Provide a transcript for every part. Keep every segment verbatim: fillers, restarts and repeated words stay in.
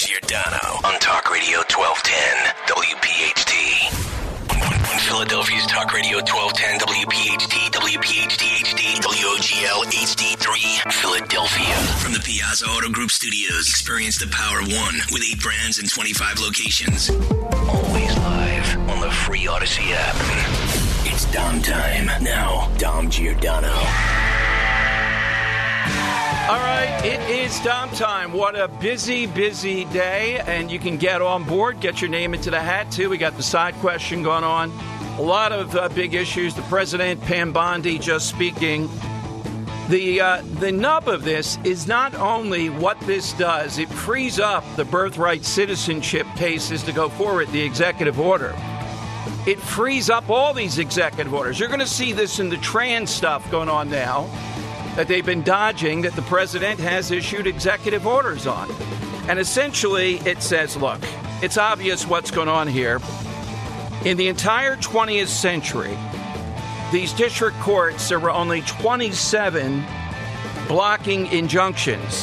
Giordano on Talk Radio twelve ten W P H T. When Philadelphia's Talk Radio twelve ten W P H T, W P H T H D, W O G L H D three, Philadelphia. From the Piazza Auto Group Studios, experience the power of one with eight brands and twenty-five locations. Always live on the free Odyssey app. It's Dom time. Now, Dom Giordano. All right, it is Dom time. What a busy, busy day, and you can get on board, get your name into the hat, too. We got the side question going on. A lot of uh, big issues. The president, Pam Bondi, just speaking. The, uh, the nub of this is not only what this does, it frees up the birthright citizenship cases to go forward, the executive order. It frees up all these executive orders. You're going to see this in the trans stuff going on now that they've been dodging, that the president has issued executive orders on. And essentially, it says, look, it's obvious what's going on here. In the entire twentieth century, these district courts, there were only twenty-seven blocking injunctions.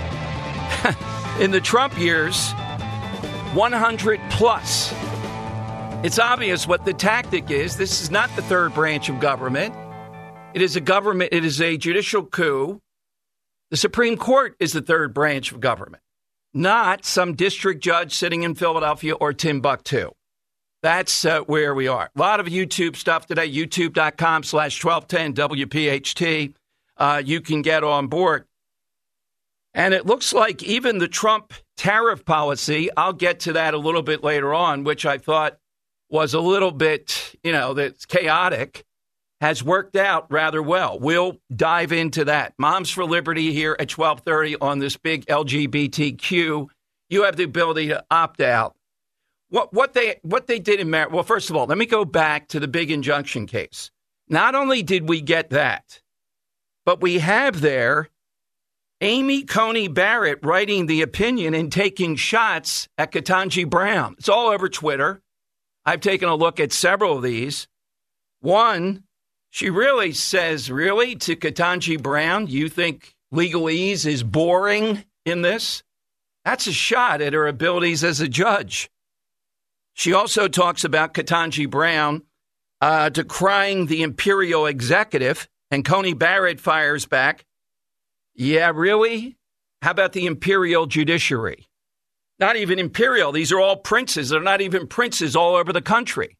In the Trump years, one hundred plus. It's obvious what the tactic is. This is not the third branch of government. It is a government, it is a judicial coup. The Supreme Court is the third branch of government, not some district judge sitting in Philadelphia or Timbuktu. That's uh, where we are. A lot of YouTube stuff today, youtube.com slash 1210 WPHT. Uh, you can get on board. And it looks like even the Trump tariff policy, I'll get to that a little bit later on, which I thought was a little bit, you know, that's chaotic, has worked out rather well. We'll dive into that. Moms for Liberty here at twelve thirty on this big L G B T Q. You have the ability to opt out. What what they what they did in Mar- well, first of all, let me go back to the big injunction case. Not only did we get that, but we have there Amy Coney Barrett writing the opinion and taking shots at Ketanji Brown. It's all over Twitter. I've taken a look at several of these. One, she really says, really, to Ketanji Brown, you think legalese is boring in this? That's a shot at her abilities as a judge. She also talks about Ketanji Brown uh, decrying the imperial executive, and Coney Barrett fires back. Yeah, really? How about the imperial judiciary? Not even imperial. These are all princes. They're not even princes all over the country.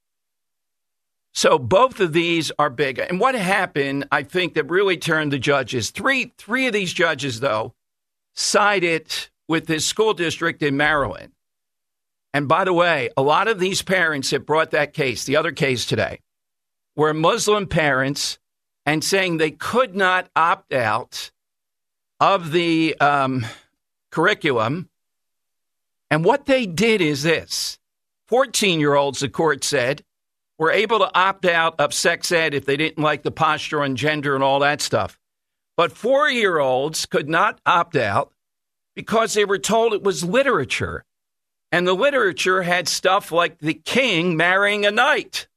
So both of these are big. And what happened, I think, that really turned the judges, three three of these judges, though, sided with this school district in Maryland. And by the way, a lot of these parents that brought that case, the other case today, were Muslim parents and saying they could not opt out of the um, curriculum. And what they did is this. fourteen-year-olds, the court said, were able to opt out of sex ed if they didn't like the posture on gender and all that stuff. But four-year-olds could not opt out because they were told it was literature. And the literature had stuff like the king marrying a knight.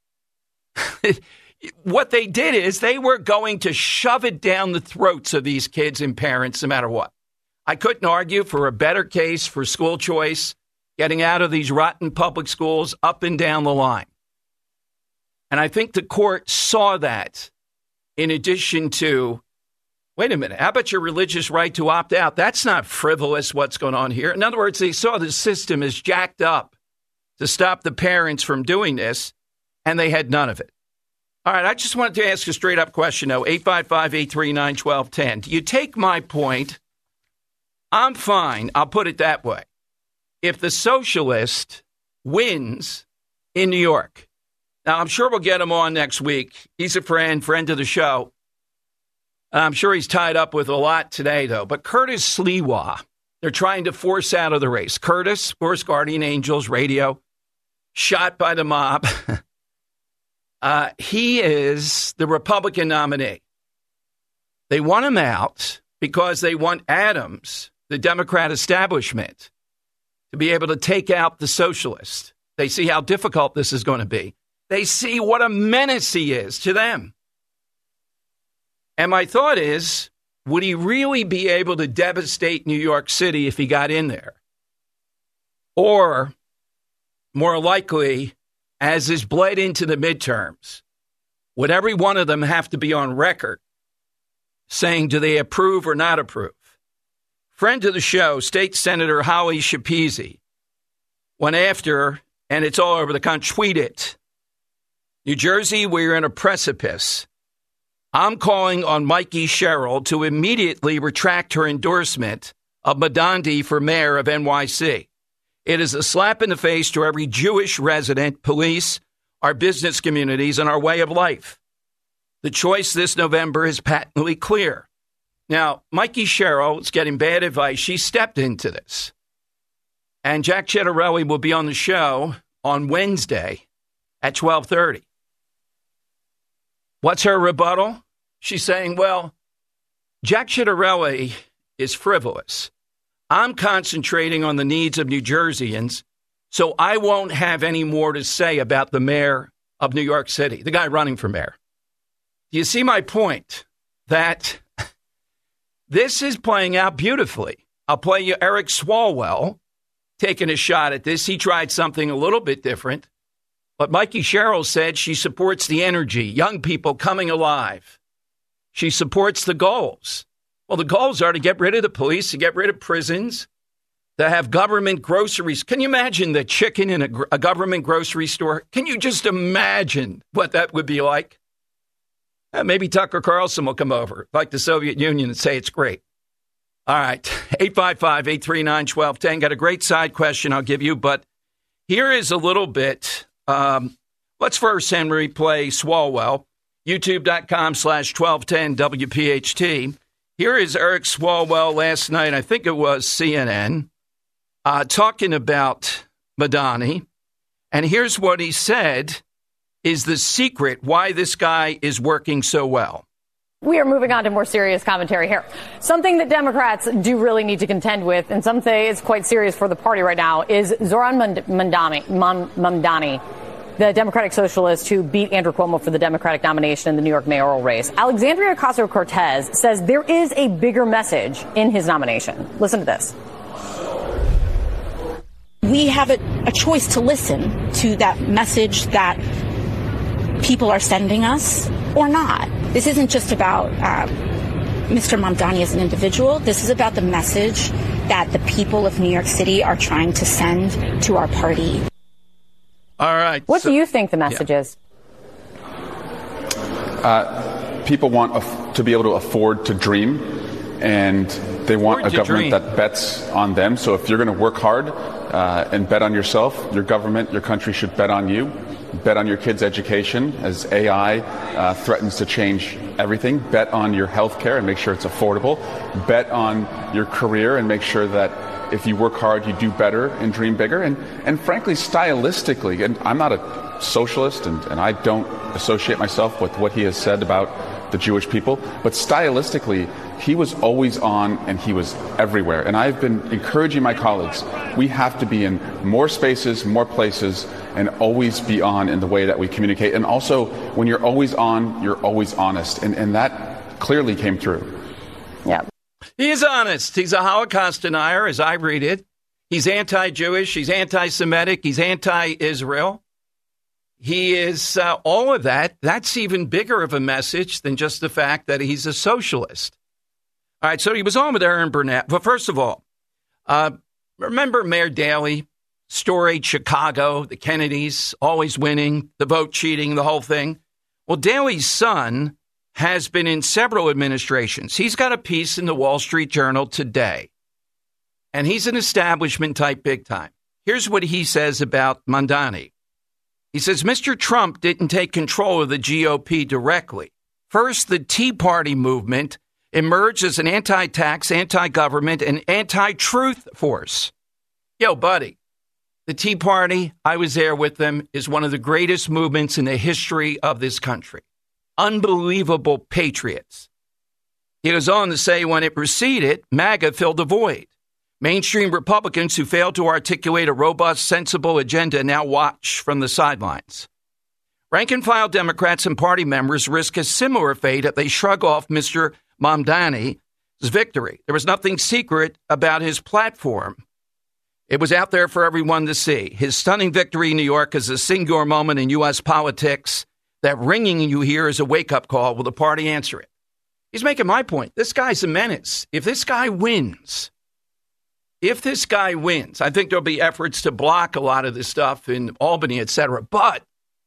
What they did is they were going to shove it down the throats of these kids and parents no matter what. I couldn't argue for a better case for school choice, getting out of these rotten public schools up and down the line. And I think the court saw that in addition to, wait a minute, how about your religious right to opt out? That's not frivolous, what's going on here. In other words, they saw the system is jacked up to stop the parents from doing this, and they had none of it. All right, I just wanted to ask a straight-up question, though, eight five five, eight three nine, one two one zero. Do you take my point? I'm fine, I'll put it that way. If the socialist wins in New York, now, I'm sure we'll get him on next week. He's a friend, friend of the show. I'm sure he's tied up with a lot today, though. But Curtis Sliwa, they're trying to force out of the race. Curtis, of course, Guardian Angels Radio, shot by the mob. uh, he is the Republican nominee. They want him out because they want Adams, the Democrat establishment, to be able to take out the socialists. They see how difficult this is going to be. They see what a menace he is to them. And my thought is, would he really be able to devastate New York City if he got in there? Or, more likely, as is bled into the midterms, would every one of them have to be on record saying, do they approve or not approve? Friend of the show, State Senator Holly Schepisi, went after, and it's all over the country, tweet it. New Jersey, we're in a precipice. I'm calling on Mikey Sherrill to immediately retract her endorsement of Madandi for mayor of N Y C. It is a slap in the face to every Jewish resident, police, our business communities, and our way of life. The choice this November is patently clear. Now, Mikey Sherrill is getting bad advice. She stepped into this. And Jack Ciattarelli will be on the show on Wednesday at twelve thirty. What's her rebuttal? She's saying, well, Jack Ciattarelli is frivolous. I'm concentrating on the needs of New Jerseyans, so I won't have any more to say about the mayor of New York City, the guy running for mayor. Do you see my point? That this is playing out beautifully. I'll play you Eric Swalwell taking a shot at this. He tried something a little bit different. But Mikey Sherrill said she supports the energy, young people coming alive. She supports the goals. Well, the goals are to get rid of the police, to get rid of prisons, to have government groceries. Can you imagine the chicken in a, a government grocery store? Can you just imagine what that would be like? Uh, maybe Tucker Carlson will come over, like the Soviet Union, and say it's great. All right, eight five five, eight three nine, one two one zero. Got a great side question I'll give you, but here is a little bit. Um, let's first, Henry, play Swalwell, youtube.com slash 1210 WPHT. Here is Eric Swalwell last night, I think it was C N N, uh, talking about Madani. And here's what he said is the secret why this guy is working so well. We are moving on to more serious commentary here. Something that Democrats do really need to contend with, and some say it's quite serious for the party right now, is Zohran Mamdani, Mamdani, the Democratic socialist who beat Andrew Cuomo for the Democratic nomination in the New York mayoral race. Alexandria Ocasio-Cortez says there is a bigger message in his nomination. Listen to this. We have a, a choice to listen to that message that people are sending us or not. This isn't just about uh, Mister Mamdani as an individual. This is about the message that the people of New York City are trying to send to our party. All right. What so, do you think the message yeah. is? Uh, people want a, to be able to afford to dream, and they want afford a government dream. that bets on them. So if you're going to work hard uh, and bet on yourself, your government, your country should bet on you. Bet on your kids' education as A I uh, threatens to change everything. Bet on your health care and make sure it's affordable. Bet on your career and make sure that if you work hard, you do better and dream bigger. And, and frankly, stylistically, and I'm not a socialist and, and I don't associate myself with what he has said about the Jewish people, but stylistically, he was always on and he was everywhere. And I've been encouraging my colleagues, we have to be in more spaces, more places, and always be on in the way that we communicate. And also, when you're always on, you're always honest. And, and that clearly came through. Yeah. He is honest. He's a Holocaust denier, as I read it. He's anti-Jewish. He's anti-Semitic. He's anti-Israel. He is uh, all of that. That's even bigger of a message than just the fact that he's a socialist. All right, so he was on with Erin Burnett. Well, first of all, uh, remember Mayor Daley, storied Chicago, the Kennedys, always winning, the vote cheating, the whole thing? Well, Daley's son has been in several administrations. He's got a piece in the Wall Street Journal today, and he's an establishment type big time. Here's what he says about Mamdani. He says, Mister Trump didn't take control of the G O P directly. First, the Tea Party movement emerged as an anti-tax, anti-government, and anti-truth force. Yo, buddy, the Tea Party, I was there with them, is one of the greatest movements in the history of this country. Unbelievable patriots. He goes on to say, when it receded, MAGA filled the void. Mainstream Republicans who failed to articulate a robust, sensible agenda now watch from the sidelines. Rank-and-file Democrats and party members risk a similar fate if they shrug off Mister Mamdani's victory. There was nothing secret about his platform. It was out there for everyone to see. His stunning victory in New York is a singular moment in U S politics. That ringing you hear is a wake-up call. Will the party answer it? He's making my point. This guy's a menace. If this guy wins, if this guy wins, I think there'll be efforts to block a lot of this stuff in Albany, et cetera. But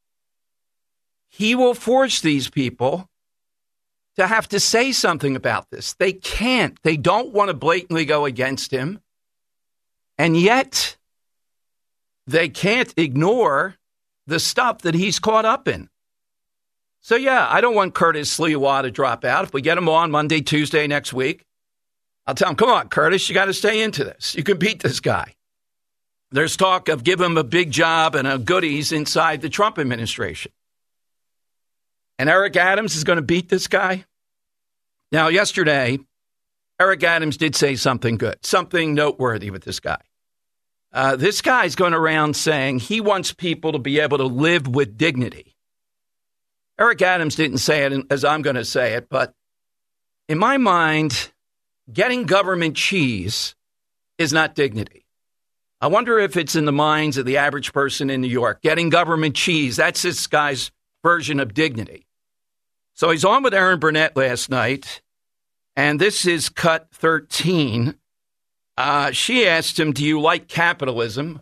he will force these people to have to say something about this. They can't. They don't want to blatantly go against him. And yet, they can't ignore the stuff that he's caught up in. So, yeah, I don't want Curtis Sliwa to drop out. If we get him on Monday, Tuesday next week, I'll tell him, come on, Curtis, you got to stay into this. You can beat this guy. There's talk of giving him a big job and a goodies inside the Trump administration. And Eric Adams is going to beat this guy. Now, yesterday, Eric Adams did say something good, something noteworthy with this guy. Uh, this guy's going around saying he wants people to be able to live with dignity. Eric Adams didn't say it as I'm going to say it, but in my mind, getting government cheese is not dignity. I wonder if it's in the minds of the average person in New York. Getting government cheese, that's this guy's version of dignity. So he's on with Erin Burnett last night, and this is cut thirteen. Uh, she asked him, do you like capitalism?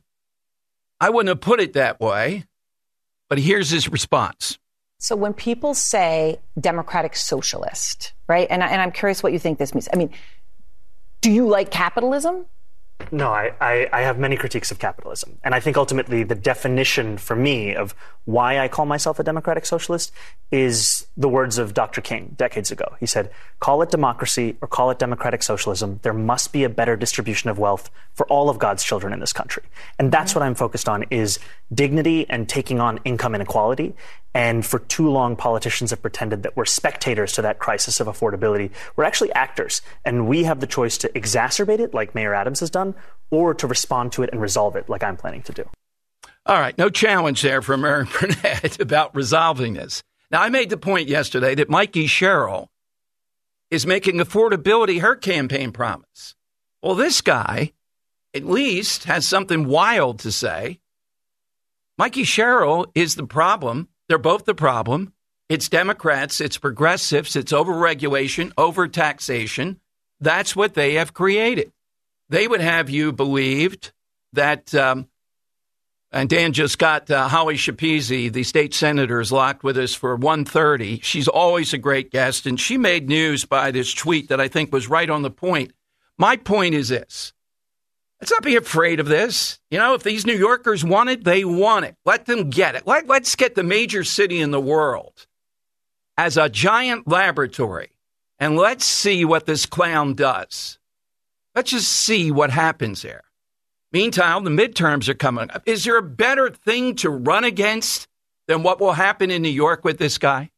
I wouldn't have put it that way, but here's his response. So when people say democratic socialist, right, and, I, and I'm curious what you think this means. I mean, do you like capitalism? No, I, I, I have many critiques of capitalism. And I think ultimately the definition for me of why I call myself a democratic socialist is the words of Doctor King decades ago. He said, call it democracy or call it democratic socialism. There must be a better distribution of wealth for all of God's children in this country. And that's what I'm focused on is dignity and taking on income inequality. And for too long, politicians have pretended that we're spectators to that crisis of affordability. We're actually actors, and we have the choice to exacerbate it, like Mayor Adams has done, or to respond to it and resolve it, like I'm planning to do. All right, no challenge there from Erin Burnett about resolving this. Now, I made the point yesterday that Mikey Sherrill is making affordability her campaign promise. Well, this guy at least has something wild to say. Mikey Sherrill is the problem. They're both the problem. It's Democrats, it's progressives, it's overregulation, overtaxation. That's what they have created. They would have you believed that, um, and Dan just got uh, Holly Schapese, the state senator, is locked with us for one thirty. She's always a great guest, and she made news by this tweet that I think was right on the point. My point is this. Let's not be afraid of this. You know, if these New Yorkers want it, they want it. Let them get it. Let, let's get the major city in the world as a giant laboratory, and let's see what this clown does. Let's just see what happens there. Meantime, the midterms are coming up. Is there a better thing to run against than what will happen in New York with this guy?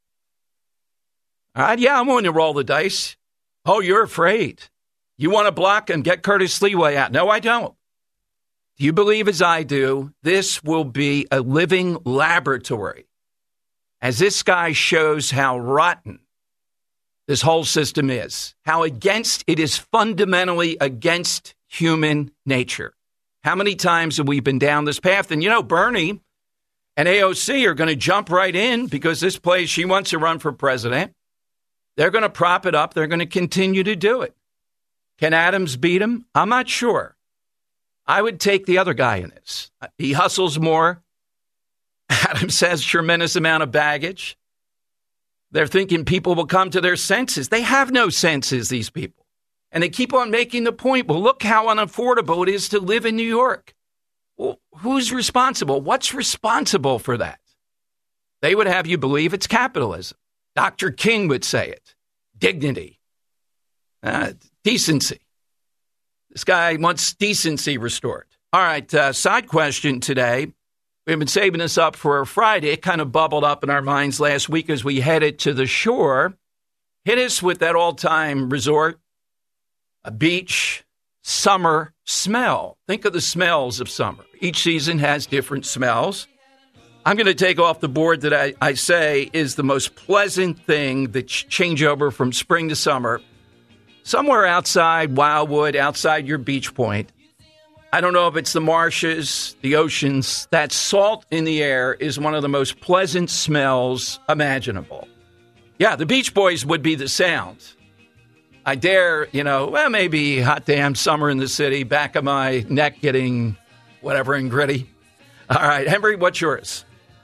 All right, yeah, I'm willing to roll the dice. Oh, you're afraid. You want to block and get Curtis Sliwa out? No, I don't. Do you believe as I do, this will be a living laboratory as this guy shows how rotten this whole system is, how against it is fundamentally against human nature. How many times have we been down this path? And, you know, Bernie and A O C are going to jump right in because this place, she wants to run for president. They're going to prop it up. They're going to continue to do it. Can Adams beat him? I'm not sure. I would take the other guy in this. He hustles more. Adams has a tremendous amount of baggage. They're thinking people will come to their senses. They have no senses, these people. And they keep on making the point, well, look how unaffordable it is to live in New York. Well, who's responsible? What's responsible for that? They would have you believe it's capitalism. Doctor King would say it. Dignity. Uh, decency. This guy wants decency restored. All right, uh, side question today. We've been saving this up for Friday. It kind of bubbled up in our minds last week as we headed to the shore. Hit us with that all-time resort, a beach, summer smell. Think of the smells of summer. Each season has different smells. I'm going to take off the board that I, I say is the most pleasant thing, the ch- changeover from spring to summer. Somewhere outside Wildwood, outside your beach point, I don't know if it's the marshes, the oceans. That salt in the air is one of the most pleasant smells imaginable. Yeah, the Beach Boys would be the sound. I dare, you know, well, maybe hot damn summer in the city, back of my neck getting whatever and gritty. All right, Henry, what's yours?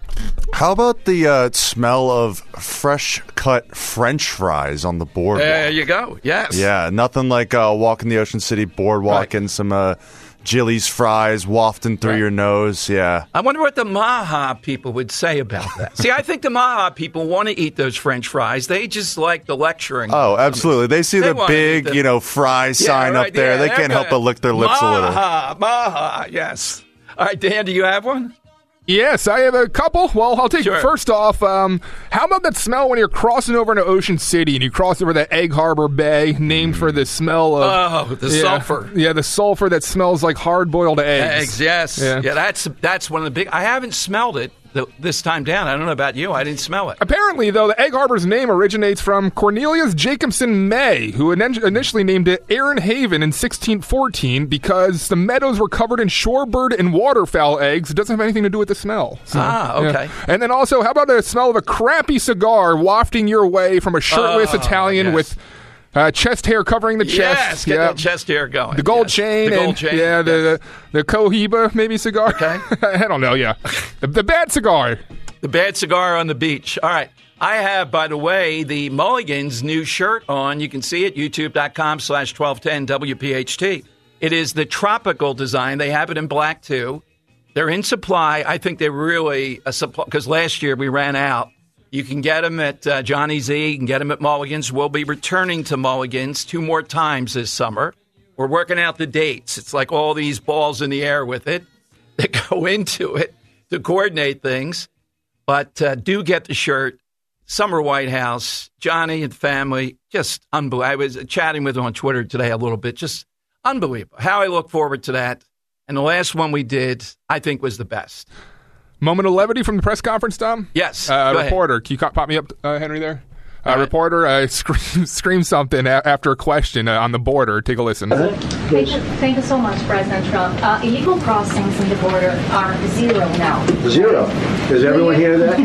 How about the uh, smell of fresh cut French fries on the boardwalk? There you go. Yes. Yeah, nothing like uh, walking the Ocean City boardwalk Right. and some uh, Jilly's fries wafting through Right. your nose. Yeah. I wonder what the Maha people would say about that. See, I think the Maha people want to eat those French fries. They just like the lecturing. Oh, absolutely. They see They the wanna eat big, the- you know, fry Yeah, sign right, up there. yeah, they they're can't help good. but lick their lips a little. Maha, Maha, yes. All right, Dan, do you have one? Yes, I have a couple. Well, I'll take Sure. first off. Um, how about that smell when you're crossing over into Ocean City and you cross over the Egg Harbor Bay, named for the smell of Oh, the yeah, sulfur. Yeah, the sulfur that smells like hard-boiled eggs. Eggs, yes. Yeah. Yeah, that's that's one of the big. I haven't smelled it the, this time down. I don't know about you. I didn't smell it. Apparently, though, the Egg Harbor's name originates from Cornelius Jacobson May, who in- initially named it Aaron Haven in sixteen fourteen because the meadows were covered in shorebird and waterfowl eggs. It doesn't have anything to do with the smell. So, Ah, okay. yeah. And then also, how about the smell of a crappy cigar wafting your way from a shirtless Oh, Italian yes. with uh, chest hair covering the chest? Yes, get Yeah. that chest hair going. The gold Yes. chain, The gold and chain. yeah, the yes. the Cohiba maybe cigar. Okay. I don't know. Yeah, the, the bad cigar. The bad cigar on the beach. All right. I have, by the way, the Mulligan's new shirt on. You can see it, youtube.com slash 1210 WPHT. It is the tropical design. They have it in black, too. They're in supply. I think they're really a supply, because last year we ran out. You can get them at uh, Johnny Z. You can get them at Mulligan's. We'll be returning to Mulligan's two more times this summer. We're working out the dates. It's like all these balls in the air with it that go into it to coordinate things. But uh, do get the shirt. Summer White House, Johnny and family, just unbelievable. I was chatting with him on Twitter today a little bit. Just unbelievable. How I look forward to that. And the last one we did, I think, was the best. Moment of levity from the press conference, Tom? Yes. Uh, go ahead. reporter, can you co- pop me up, uh, Henry, there? Uh, All right. Reporter, uh, scream, scream something a- after a question uh, on the border. Take a listen. Thank you, thank you so much, President Trump. Uh, illegal crossings in the border are zero now. Zero. Does everyone hear that?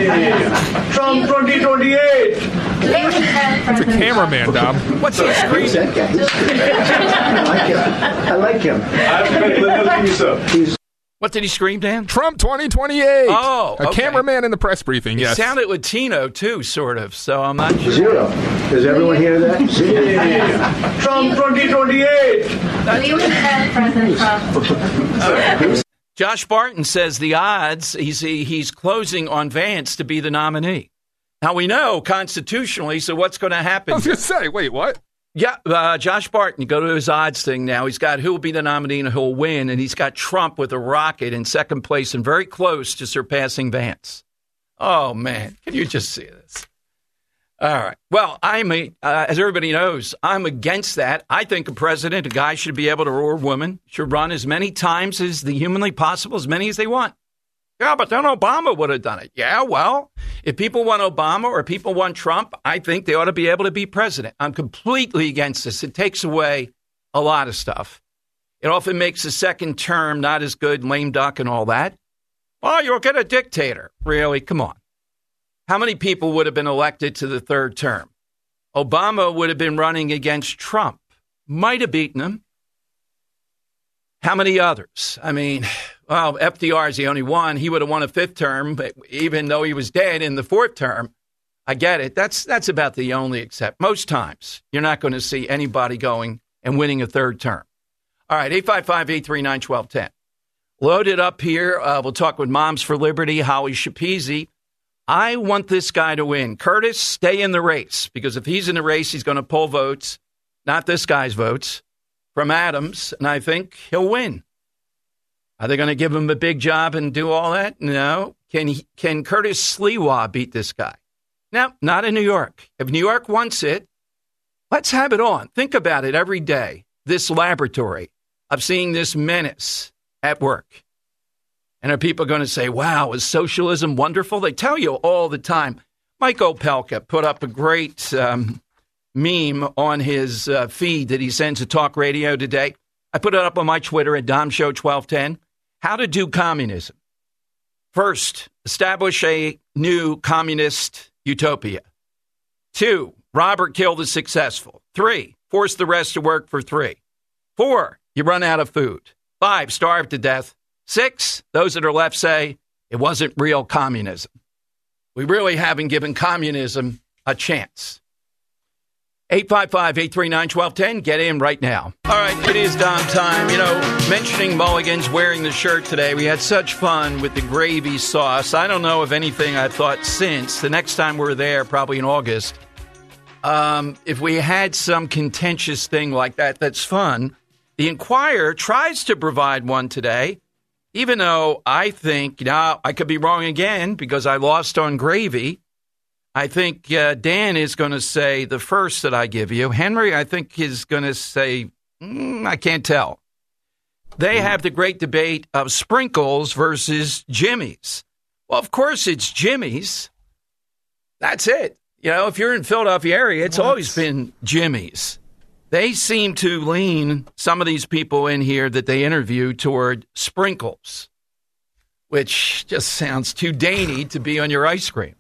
Zero. Trump twenty twenty-eight. It's a cameraman, Dom. What's he Who's screaming? that guy? I like him. I like him. He's What did he scream, Dan? Trump twenty twenty-eight. Oh, A okay. cameraman in the press briefing, He yes. sounded Latino, too, sort of. So I'm not sure. zero. Does everyone hear that? Zero. Trump twenty twenty-eight. Do you have President Trump? Josh Barton says the odds, he's, he's closing on Vance to be the nominee. Now, we know constitutionally, so what's going to happen? I was going to say, wait, what? Yeah, uh, Josh Barton, you go to his odds thing now. He's got who will be the nominee and who will win, and he's got Trump with a rocket in second place and very close to surpassing Vance. Oh, man. Can you just see this? All right. Well, I'm a, uh, as everybody knows, I'm against that. I think a president, a guy should be able to, or a woman, should run as many times as the humanly possible, as many as they want. Yeah, but then Obama would have done it. Yeah, well, if people want Obama or people want Trump, I think they ought to be able to be president. I'm completely against this. It takes away a lot of stuff. It often makes the second term not as good, lame duck and all that. Oh, you'll get a dictator. Really? Come on. How many people would have been elected to the third term? Obama would have been running against Trump. Might have beaten him. How many others? I mean, well, F D R is the only one. He would have won a fifth term, but even though he was dead in the fourth term. I get it. That's that's about the only except. Most times, you're not going to see anybody going and winning a third term. All right, eight five five, eight three nine, one two one zero. Loaded up here. Uh, we'll talk with Moms for Liberty, Holly Shapizi. I want this guy to win. Curtis, stay in the race, because if he's in the race, he's going to pull votes, not this guy's votes, from Adams, and I think he'll win. Are they going to give him a big job and do all that? No. Can he, can Curtis Sliwa beat this guy? No, not in New York. If New York wants it, let's have it on. Think about it every day, this laboratory of seeing this menace at work. And are people going to say, wow, is socialism wonderful? They tell you all the time. Mike Opelka put up a great um, meme on his uh, feed that he sends to Talk Radio today. I put it up on my Twitter at Dom Show twelve ten. How to do communism. First, establish a new communist utopia. Two, rob or kill the successful. Three, force the rest to work for three. Four, you run out of food. Five, starve to death. Six, those that are left say it wasn't real communism. We really haven't given communism a chance. eight five five, eight three nine, one two one zero. Get in right now. All right, it is Dom time. You know, mentioning Mulligan's wearing the shirt today, we had such fun with the gravy sauce. I don't know of anything I've thought since. The next time we're there, probably in August, um, if we had some contentious thing like that, that's fun. The Inquirer tries to provide one today, even though I think, you know, I could be wrong again because I lost on gravy. I think uh, Dan is going to say the first that I give you. Henry, I think, is going to say, mm, I can't tell. They have the great debate of Sprinkles versus Jimmy's. Well, of course, it's Jimmy's. That's it. You know, if you're in Philadelphia area, it's what? always been Jimmy's. They seem to lean, some of these people in here that they interview, toward Sprinkles, which just sounds too dainty to be on your ice cream.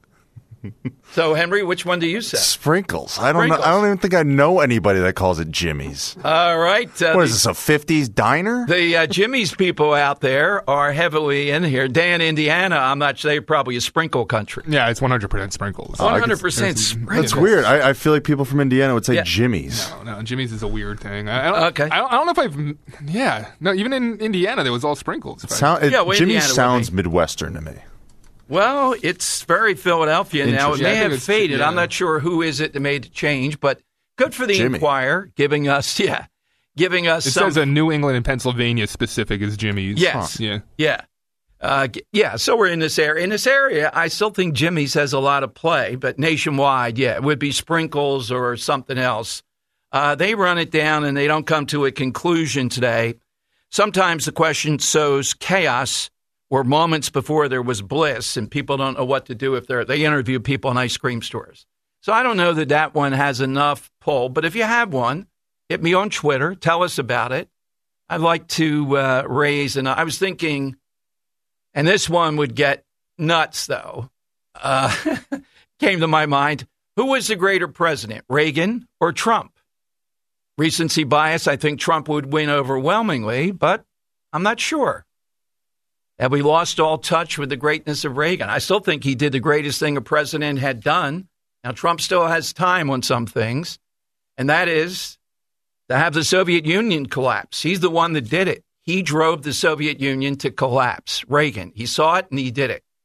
So, Henry, which one do you say? Sprinkles. I don't know. I don't even think I know anybody that calls it Jimmy's. All right. Uh, what is this, a fifties diner? The uh, Jimmy's people out there are heavily in here. Dan, Indiana, I'm not sure, they're probably a sprinkle country. Yeah, it's one hundred percent sprinkles. one hundred percent sprinkles. That's weird. I, I feel like people from Indiana would say yeah. Jimmy's. No, no, Jimmy's is a weird thing. I, I don't, okay. I don't, I don't know if I've, yeah. No, even in Indiana, there was all sprinkles. Sound, it, yeah, well, Jimmy's sounds Midwestern to me. Well, it's very Philadelphia now. It may have faded. Yeah. I'm not sure who is it that made the change, but good for the Jimmy. Inquirer giving us, yeah, giving us it some. It says a New England and Pennsylvania specific is Jimmy's. Yes. Huh. Yeah. Yeah. Uh, yeah. So we're in this area. In this area, I still think Jimmy's has a lot of play, but nationwide, yeah, it would be Sprinkles or something else. Uh, they run it down and they don't come to a conclusion today. Sometimes the question sows chaos. Or moments before there was bliss, and people don't know what to do if they're, they interview people in ice cream stores. So I don't know that that one has enough pull, but if you have one, hit me on Twitter. Tell us about it. I'd like to uh, raise, and I was thinking, and this one would get nuts, though, uh, came to my mind. Who was the greater president, Reagan or Trump? Recency bias, I think Trump would win overwhelmingly, but I'm not sure. Have we lost all touch with the greatness of Reagan? I still think he did the greatest thing a president had done. Now, Trump still has time on some things, and that is to have the Soviet Union collapse. He's the one that did it. He drove the Soviet Union to collapse. Reagan, he saw it and he did it.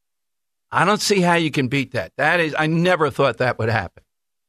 I don't see how you can beat that. That is, I never thought that would happen.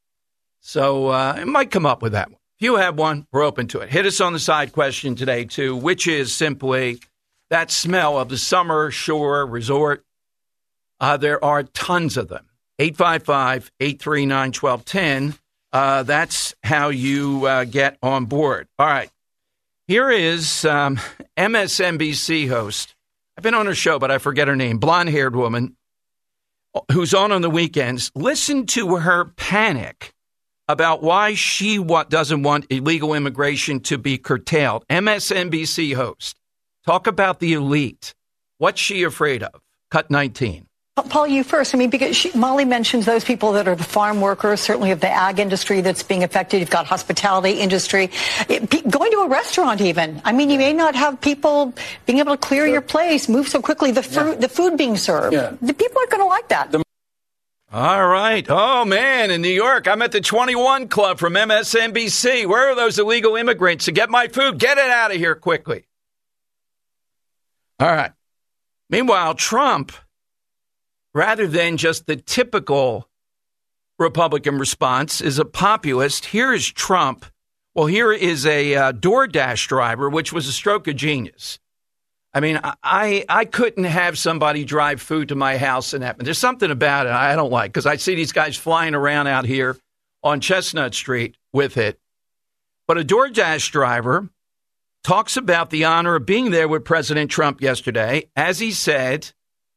So uh, it might come up with that one. If you have one, we're open to it. Hit us on the side question today, too, which is simply that smell of the summer shore resort. Uh, there are tons of them. eight five five, eight three nine, one two one zero. Uh, that's how you uh, get on board. All right. Here is um, M S N B C host. I've been on her show, but I forget her name. Blonde-haired woman who's on on the weekends. Listen to her panic about why she wa- doesn't want illegal immigration to be curtailed. M S N B C host. Talk about the elite. What's she afraid of? Cut nineteen. Paul, you first. I mean, because she, Molly mentions those people that are the farm workers, certainly of the ag industry that's being affected. You've got hospitality industry. It, pe- going to a restaurant even. I mean, you may not have people being able to clear sure. your place, move so quickly, the, fru- yeah. the food being served. Yeah. The people aren't going to like that. The- All right. Oh, man, in New York, I'm at the twenty-one Club from M S N B C. Where are those illegal immigrants to get my food? Get it out of here quickly. All right. Meanwhile, Trump, rather than just the typical Republican response, is a populist. Here is Trump. Well, here is a uh, DoorDash driver, which was a stroke of genius. I mean, I I couldn't have somebody drive food to my house and happen. There's something about it I don't like because I see these guys flying around out here on Chestnut Street with it. But a DoorDash driver talks about the honor of being there with President Trump yesterday. As he said,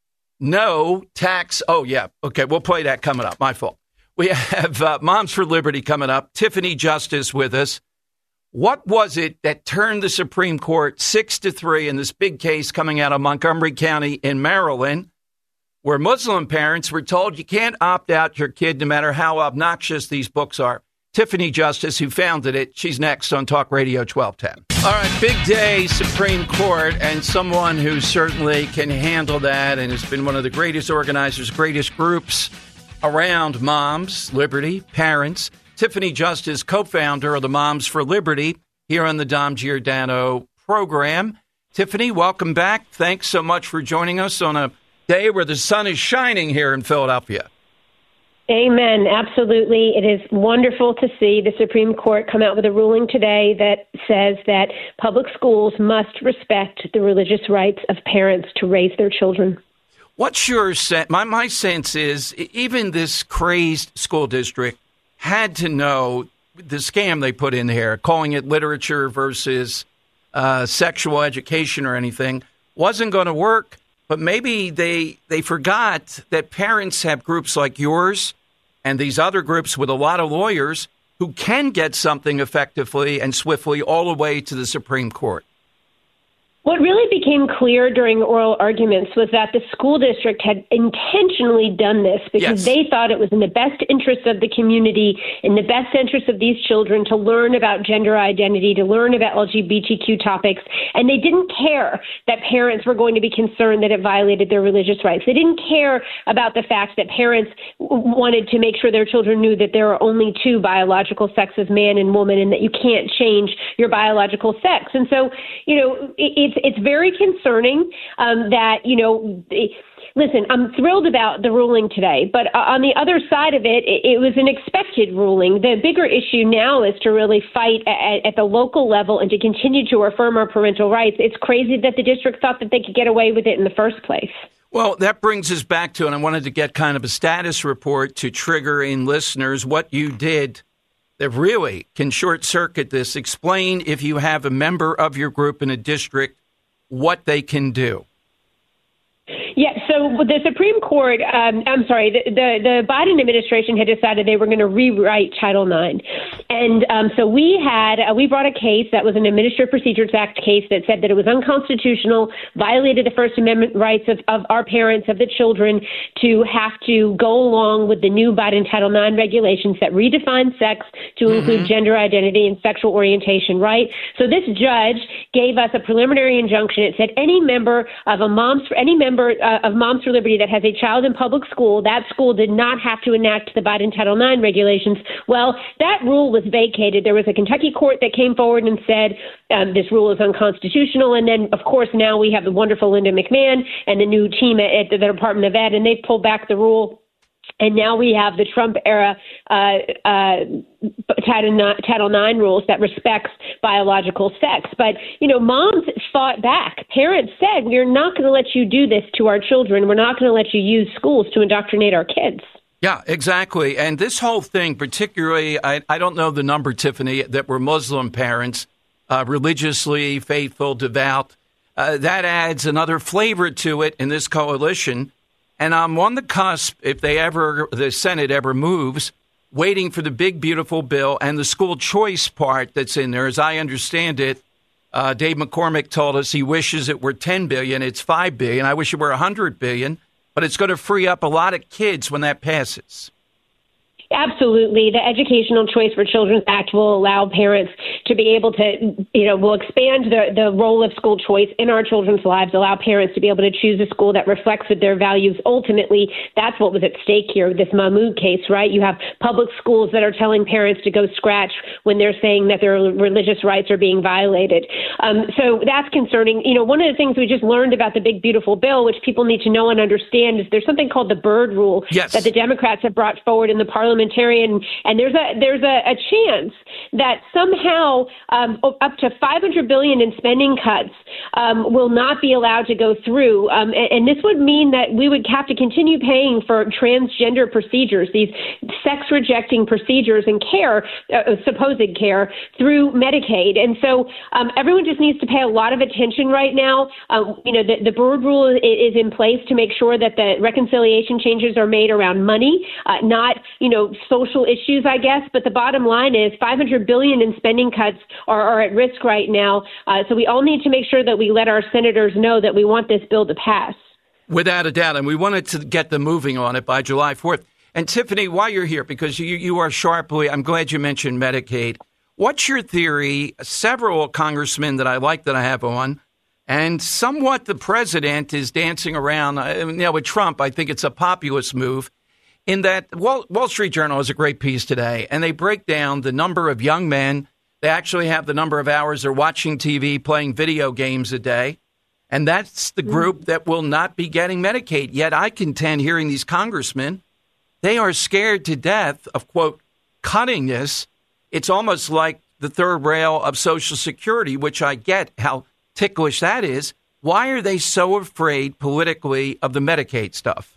no tax. Oh, yeah. Okay, we'll play that coming up. My fault. We have uh, Moms for Liberty coming up. Tiffany Justice with us. What was it that turned the Supreme Court six to three in this big case coming out of Montgomery County in Maryland, where Muslim parents were told you can't opt out your kid no matter how obnoxious these books are? Tiffany Justice, who founded it, she's next on Talk Radio twelve ten. All right, big day, Supreme Court, and someone who certainly can handle that and has been one of the greatest organizers, greatest groups around moms, liberty, parents. Tiffany Justice, co-founder of the Moms for Liberty, here on the Dom Giordano program. Tiffany, welcome back. Thanks so much for joining us on a day where the sun is shining here in Philadelphia. Amen. Absolutely. It is wonderful to see the Supreme Court come out with a ruling today that says that public schools must respect the religious rights of parents to raise their children. What's your sense? My, my sense is even this crazed school district had to know the scam they put in here, calling it literature versus uh, sexual education or anything, wasn't going to work. But maybe they they forgot that parents have groups like yours and these other groups with a lot of lawyers who can get something effectively and swiftly all the way to the Supreme Court. What really became clear during oral arguments was that the school district had intentionally done this because yes. they thought it was in the best interest of the community, in the best interest of these children to learn about gender identity, to learn about L G B T Q topics. And they didn't care that parents were going to be concerned that it violated their religious rights. They didn't care about the fact that parents wanted to make sure their children knew that there are only two biological sexes, man and woman, and that you can't change your biological sex. And so, you know, it, it's It's very concerning um, that, you know, listen, I'm thrilled about the ruling today, but on the other side of it, it was an expected ruling. The bigger issue now is to really fight at, at the local level and to continue to affirm our parental rights. It's crazy that the district thought that they could get away with it in the first place. Well, that brings us back to, and I wanted to get kind of a status report to trigger in listeners what you did that really can short circuit this. Explain, if you have a member of your group in a district, what they can do. Yeah, so the Supreme Court, um, I'm sorry, the, the, the Biden administration had decided they were going to rewrite Title nine. And um, so we had, uh, we brought a case that was an Administrative Procedures Act case that said that it was unconstitutional, violated the First Amendment rights of, of our parents, of the children, to have to go along with the new Biden Title nine regulations that redefine sex to mm-hmm. include gender identity and sexual orientation, right? So this judge gave us a preliminary injunction. It said any member of a mom's, any member Uh, of Moms for Liberty that has a child in public school, that school did not have to enact the Biden Title nine regulations. Well, that rule was vacated. There was a Kentucky court that came forward and said um, this rule is unconstitutional. And then, of course, now we have the wonderful Linda McMahon and the new team at, at the Department of Ed, and they've pulled back the rule. And now we have the Trump era uh, uh, Title nine rules that respects biological sex. But, you know, moms fought back. Parents said, we're not going to let you do this to our children. We're not going to let you use schools to indoctrinate our kids. Yeah, exactly. And this whole thing, particularly, I, I don't know the number, Tiffany, that were Muslim parents, uh, religiously faithful, devout. Uh, that adds another flavor to it in this coalition. And I'm on the cusp, if they ever, the Senate ever moves, waiting for the big, beautiful bill and the school choice part that's in there. As I understand it, uh, Dave McCormick told us he wishes it were ten billion dollars. It's five billion dollars. I wish it were one hundred billion dollars, but it's going to free up a lot of kids when that passes. Absolutely. The Educational Choice for Children Act will allow parents to be able to, you know, will expand the, the role of school choice in our children's lives, allow parents to be able to choose a school that reflects their values. Ultimately, that's what was at stake here with this Mahmoud case, right? You have public schools that are telling parents to go scratch when they're saying that their religious rights are being violated. Um, so that's concerning. You know, one of the things we just learned about the big, beautiful bill, which people need to know and understand, is there's something called the Byrd Rule yes. that the Democrats have brought forward in the parliament. And there's a there's a, a chance that somehow um, up to five hundred billion dollars in spending cuts um, will not be allowed to go through. Um, and, and this would mean that we would have to continue paying for transgender procedures, these sex-rejecting procedures and care, uh, supposed care, through Medicaid. And so um, everyone just needs to pay a lot of attention right now. Um, you know, the, the Byrd rule is, is in place to make sure that the reconciliation changes are made around money, uh, not, you know, social issues, I guess. But the bottom line is five hundred billion dollars in spending cuts are, are at risk right now. Uh, so we all need to make sure that we let our senators know that we want this bill to pass. Without a doubt. And we wanted to get them moving on it by July fourth. And Tiffany, while you're here, because you, you are sharply, I'm glad you mentioned Medicaid. What's your theory? Several congressmen that I like that I have on, and somewhat the president is dancing around. You know, with Trump, I think it's a populist move in that Wall, Wall Street Journal has a great piece today, and they break down the number of young men. They actually have the number of hours they're watching T V, playing video games a day. And that's the group that will not be getting Medicaid. Yet I contend, hearing these congressmen, they are scared to death of, quote, cutting this. It's almost like the third rail of Social Security, which I get how ticklish that is. Why are they so afraid politically of the Medicaid stuff?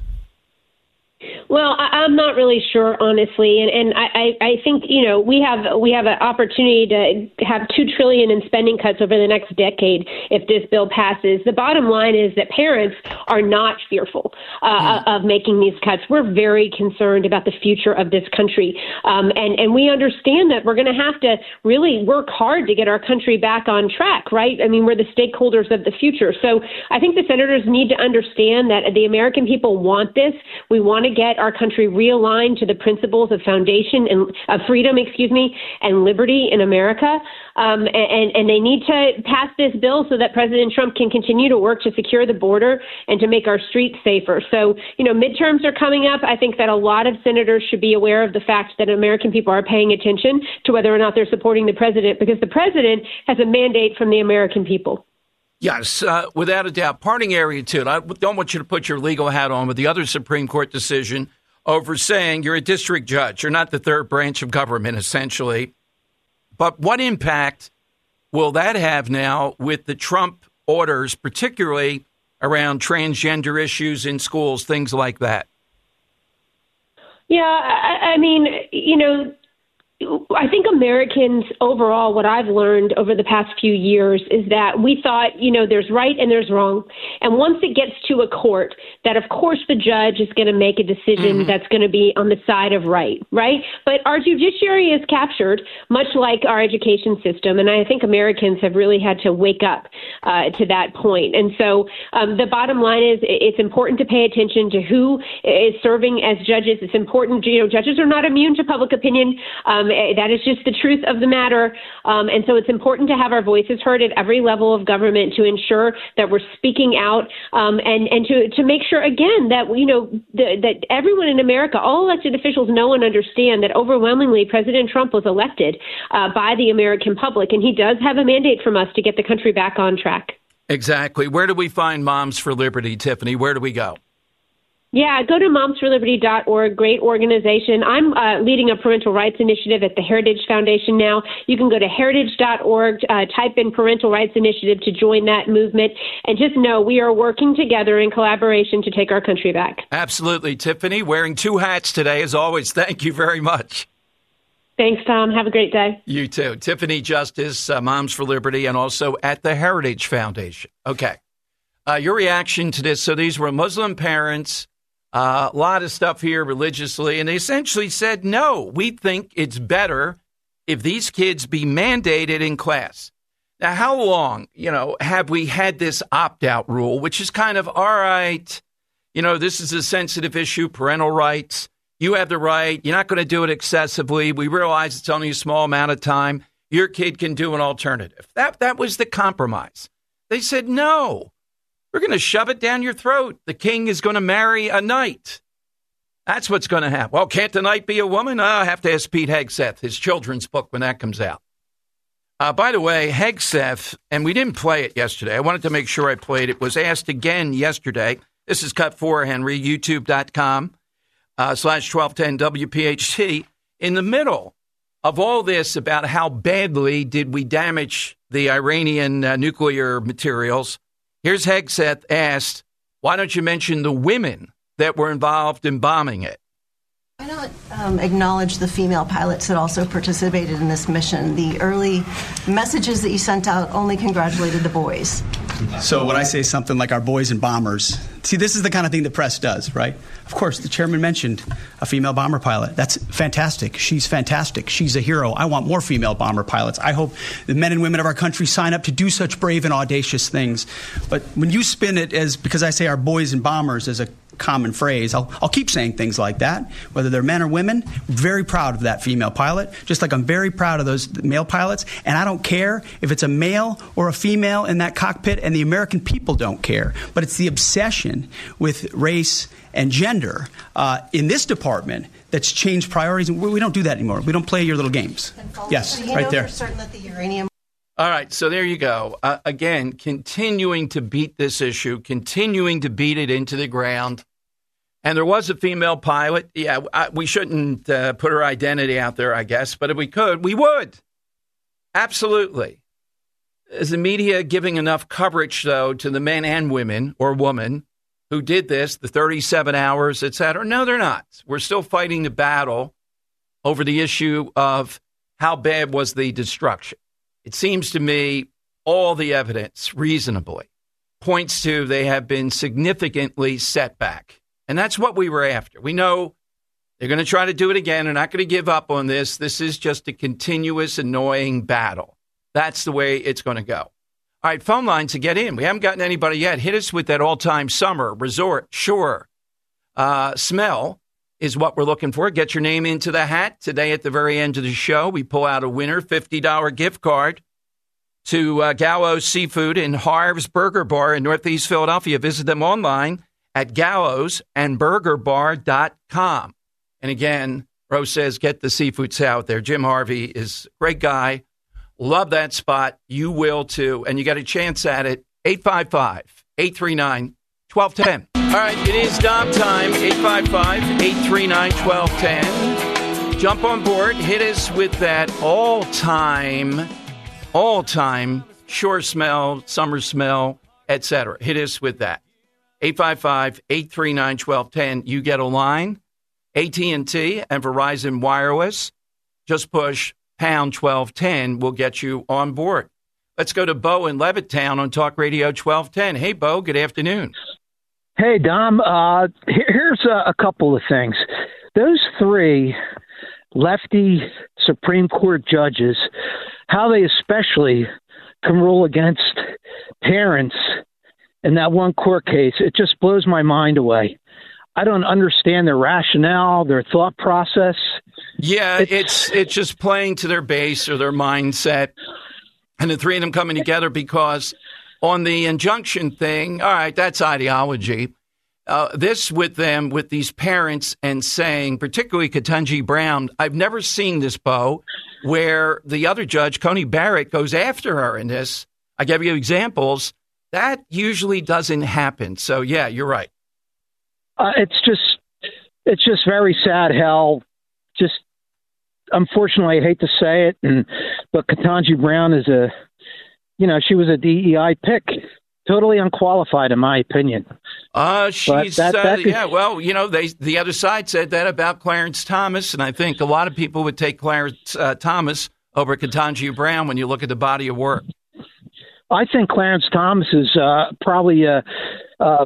Well, I, I'm not really sure, honestly, and and I, I think you know we have we have an opportunity to have two trillion in spending cuts over the next decade if this bill passes. The bottom line is that parents are not fearful uh, mm. of making these cuts. We're very concerned about the future of this country, um, and and we understand that we're going to have to really work hard to get our country back on track. Right? I mean, we're the stakeholders of the future. So I think the senators need to understand that the American people want this. We want to get our country realigned to the principles of foundation and of uh, freedom, excuse me, and liberty in America. Um, and, and they need to pass this bill so that President Trump can continue to work to secure the border and to make our streets safer. So, you know, midterms are coming up. I think that a lot of senators should be aware of the fact that American people are paying attention to whether or not they're supporting the president, because the president has a mandate from the American people. Yes, uh, without a doubt. Parting area, too. I don't want you to put your legal hat on with the other Supreme Court decision over saying you're a district judge. You're not the third branch of government, essentially. But what impact will that have now with the Trump orders, particularly around transgender issues in schools, things like that? Yeah, I, I mean, you know, I think Americans overall, what I've learned over the past few years is that we thought, you know, there's right and there's wrong. And once it gets to a court, that of course the judge is going to make a decision mm-hmm. that's going to be on the side of right, right? But our judiciary is captured, much like our education system. And I think Americans have really had to wake up uh, to that point. And so um, the bottom line is it's important to pay attention to who is serving as judges. It's important, you know, judges are not immune to public opinion. Um, That is just the truth of the matter. Um, and so it's important to have our voices heard at every level of government to ensure that we're speaking out um, and, and to, to make sure, again, that, you know, the, that everyone in America, all elected officials know and understand that overwhelmingly President Trump was elected uh, by the American public. And he does have a mandate from us to get the country back on track. Exactly. Where do we find Moms for Liberty, Tiffany? Where do we go? Yeah, go to moms for liberty dot org. Great organization. I'm uh, leading a parental rights initiative at the Heritage Foundation now. You can go to heritage dot org, uh, type in parental rights initiative to join that movement. And just know we are working together in collaboration to take our country back. Absolutely. Tiffany, wearing two hats today, as always. Thank you very much. Thanks, Tom. Have a great day. You too. Tiffany Justice, uh, Moms for Liberty, and also at the Heritage Foundation. Okay. Uh, your reaction to this. So these were Muslim parents. A uh, lot of stuff here religiously, and they essentially said, no, we think it's better if these kids be mandated in class. Now, how long, you know, have we had this opt-out rule, which is kind of, all right, you know, this is a sensitive issue, parental rights. You have the right. You're not going to do it excessively. We realize it's only a small amount of time. Your kid can do an alternative. That, that was the compromise. They said, no. We're going to shove it down your throat. The king is going to marry a knight. That's what's going to happen. Well, can't the knight be a woman? Oh, I have to ask Pete Hegseth, his children's book, when that comes out. Uh, by the way, Hegseth, and we didn't play it yesterday. I wanted to make sure I played it. Was asked again yesterday. This is cut four, Henry, youtube dot com uh, slash twelve ten W P H T. In the middle of all this about how badly did we damage the Iranian uh, nuclear materials, here's Hegseth asked, why don't you mention the women that were involved in bombing it? Why not um, acknowledge the female pilots that also participated in this mission? The early messages that you sent out only congratulated the boys. So when I say something like our boys and bombers, see, this is the kind of thing the press does, right? Of course, the chairman mentioned a female bomber pilot. That's fantastic. She's fantastic. She's a hero. I want more female bomber pilots. I hope the men and women of our country sign up to do such brave and audacious things. But when you spin it as, because I say our boys and bombers as a common phrase, I'll, I'll keep saying things like that, whether they're men or women. Very proud of that female pilot, just like I'm very proud of those male pilots. And I don't care if it's a male or a female in that cockpit, and the American people don't care. But it's the obsession with race and gender uh, in this department that's changed priorities. We, we don't do that anymore. We don't play your little games. Yes, so you right know there. For certain that the uranium. All right, so there you go. Uh, again, continuing to beat this issue, continuing to beat it into the ground. And there was a female pilot. Yeah, I, we shouldn't uh, put her identity out there, I guess, but if we could, we would. Absolutely. Is the media giving enough coverage, though, to the men and women or woman who did this, the thirty-seven hours, et cetera? No, they're not. We're still fighting the battle over the issue of how bad was the destruction. It seems to me all the evidence reasonably points to they have been significantly set back. And that's what we were after. We know they're going to try to do it again. They're not going to give up on this. This is just a continuous, annoying battle. That's the way it's going to go. All right, phone lines to get in. We haven't gotten anybody yet. Hit us with that all-time summer, resort, shore, uh, smell is what we're looking for. Get your name into the hat. Today at the very end of the show, we pull out a winner, fifty dollars gift card to uh, Gallows Seafood in Harv's Burger Bar in Northeast Philadelphia. Visit them online at gallows and burger bar dot com. And again, Rose says, get the seafood salad there. Jim Harvey is a great guy. Love that spot. You will too. And you got a chance at it. eight five five, eight three nine, one two one zero. All right, it is Dom time. eight five five, eight three nine, one two one zero. Jump on board. Hit us with that all-time, all-time shore smell, summer smell, et cetera. Hit us with that. eight five five, eight three nine, one two one zero. You get a line. A T and T and Verizon Wireless. Just push pound twelve ten. We'll get you on board. Let's go to Bo in Levittown on Talk Radio twelve ten. Hey, Bo, good afternoon. Hey, Dom. Uh, here's a, a couple of things. Those three lefty Supreme Court judges, how they especially can rule against parents in that one court case, it just blows my mind away. I don't understand their rationale, their thought process. Yeah, it's it's, it's just playing to their base or their mindset. And the three of them coming together because on the injunction thing, all right, that's ideology. Uh, this with them, with these parents and saying, particularly Ketanji Brown, I've never seen this, Bo, where the other judge, Coney Barrett, goes after her in this. I gave you examples. That usually doesn't happen. So, yeah, you're right. Uh, it's just it's just very sad how just unfortunately, I hate to say it, and but Ketanji Brown is a, you know, she was a D E I pick, totally unqualified in my opinion. Uh, she's, that, that uh, could, yeah, well, you know, they the other side said that about Clarence Thomas, and I think a lot of people would take Clarence uh, Thomas over Ketanji Brown when you look at the body of work. I think Clarence Thomas is uh, probably a, a,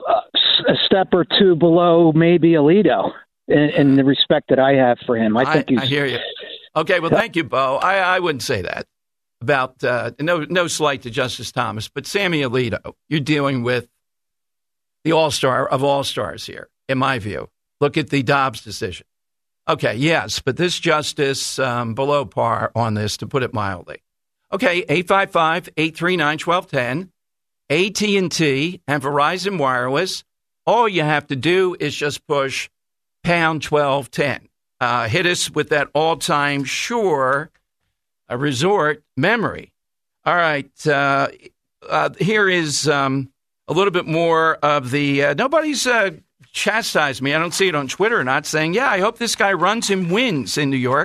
a step or two below maybe Alito. In, in the respect that I have for him. I think I, he's... I hear you. Okay, well, thank you, Bo. I, I wouldn't say that about, uh, no no slight to Justice Thomas, but Sammy Alito, you're dealing with the all-star of all-stars here, in my view. Look at the Dobbs decision. Okay, yes, but this justice um, below par on this, to put it mildly. Okay, eight five five, eight three nine, one two one zero, A T and T and Verizon Wireless. All you have to do is just push pound twelve ten. Uh, hit us with that all-time shore uh, resort memory. All right. Uh, uh, here is um, a little bit more of the... Uh, nobody's uh, chastised me. I don't see it on Twitter or not, saying, yeah, I hope this guy runs and wins in New York.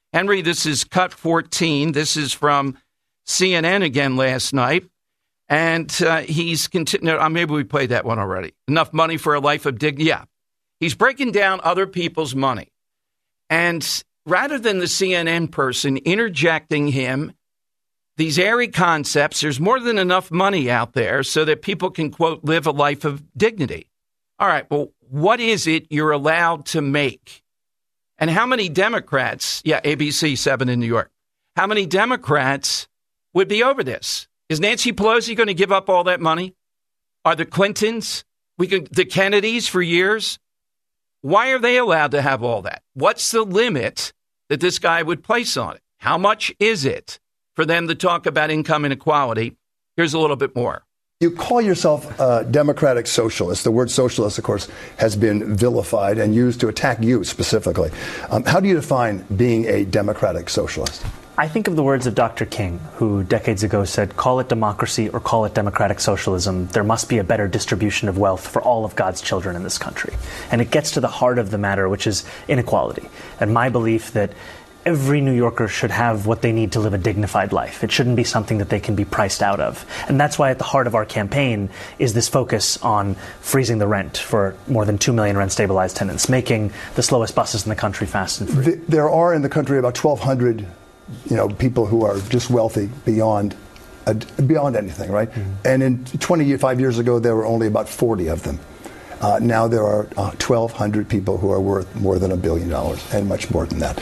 Henry, this is cut fourteen. This is from C N N again last night. And uh, he's continuing. Uh, maybe we played that one already. Enough money for a life of dignity. Yeah. He's breaking down other people's money. And rather than the C N N person interjecting him, these airy concepts, there's more than enough money out there so that people can, quote, live a life of dignity. All right, well, what is it you're allowed to make? And how many Democrats, yeah, A B C seven in New York, how many Democrats would be over this? Is Nancy Pelosi going to give up all that money? Are the Clintons, we could, the Kennedys for years? Why are they allowed to have all that? What's the limit that this guy would place on it? How much is it for them to talk about income inequality? Here's a little bit more. You call yourself a democratic socialist. The word socialist, of course, has been vilified and used to attack you specifically. Um, how do you define being a democratic socialist? I think of the words of Doctor King, who decades ago said, call it democracy or call it democratic socialism. There must be a better distribution of wealth for all of God's children in this country. And it gets to the heart of the matter, which is inequality. And my belief that every New Yorker should have what they need to live a dignified life. It shouldn't be something that they can be priced out of. And that's why at the heart of our campaign is this focus on freezing the rent for more than two million rent-stabilized tenants, making the slowest buses in the country fast and free. There are in the country about twelve hundred you know, people who are just wealthy beyond uh, beyond anything, right? Mm-hmm. And in twenty-five years ago, there were only about forty of them. Uh, now there are uh, twelve hundred people who are worth more than a billion dollars and much more than that.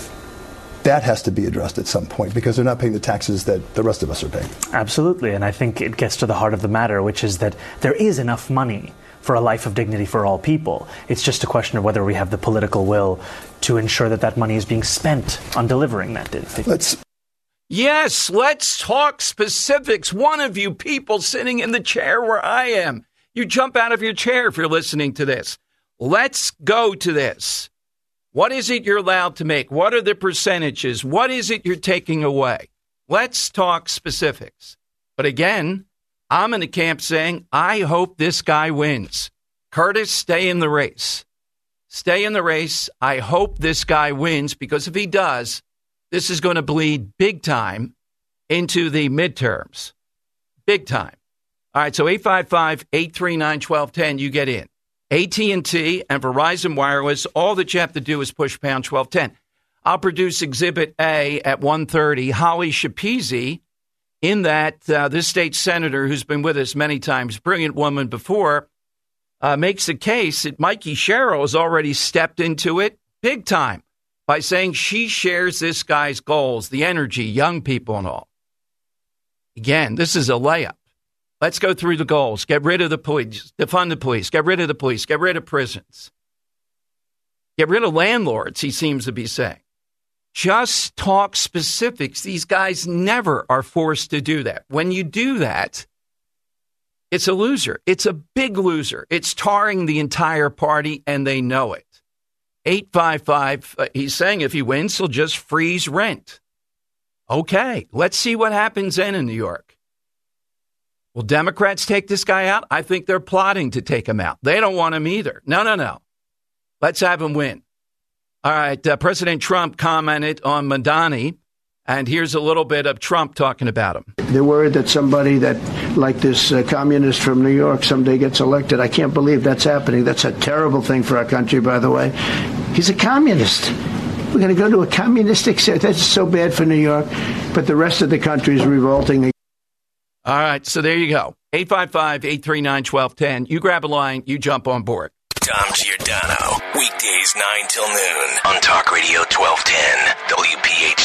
That has to be addressed at some point because they're not paying the taxes that the rest of us are paying. Absolutely. And I think it gets to the heart of the matter, which is that there is enough money for a life of dignity for all people. It's just a question of whether we have the political will to ensure that that money is being spent on delivering that dignity. Let's Yes, let's talk specifics. One of you people sitting in the chair where I am, you jump out of your chair if you're listening to this. Let's go to this. What is it you're allowed to make? What are the percentages? What is it you're taking away? Let's talk specifics. But again, I'm in the camp saying, I hope this guy wins. Curtis, stay in the race. Stay in the race. I hope this guy wins because if he does, this is going to bleed big time into the midterms. Big time. All right, so eight five five, eight three nine, one two one zero, you get in. A T and T and Verizon Wireless, all that you have to do is push pound twelve ten. I'll produce Exhibit A at one thirty. Holly Shapizi, in that uh, this state senator who's been with us many times, brilliant woman before, uh, makes a case that Mikey Sherrill has already stepped into it big time by saying she shares this guy's goals, the energy, young people and all. Again, this is a layup. Let's go through the goals. Get rid of the police, defund the police, get rid of the police, get rid of prisons. Get rid of landlords, he seems to be saying. Just talk specifics. These guys never are forced to do that. When you do that, it's a loser. It's a big loser. It's tarring the entire party, and they know it. eight five five, uh, he's saying if he wins, he'll just freeze rent. Okay, let's see what happens then in New York. Will Democrats take this guy out? I think they're plotting to take him out. They don't want him either. No, no, no. Let's have him win. All right, uh, President Trump commented on Mamdani, and here's a little bit of Trump talking about him. They're worried that somebody that, like this uh, communist from New York, someday gets elected. I can't believe that's happening. That's a terrible thing for our country, by the way. He's a communist. We're going to go to a communistic state. That's so bad for New York, but the rest of the country is revolting. All right, so there you go. eight five five, eight three nine, one two one zero. You grab a line, you jump on board. Dom Giordano, weekdays nine till noon on Talk Radio twelve ten, W P H